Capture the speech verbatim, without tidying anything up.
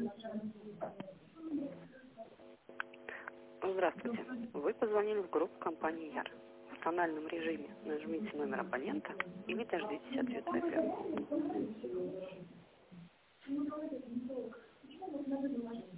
Здравствуйте. Вы позвонили в группу компании Яр. В тональном режиме нажмите номер абонента или дождитесь ответа эфира.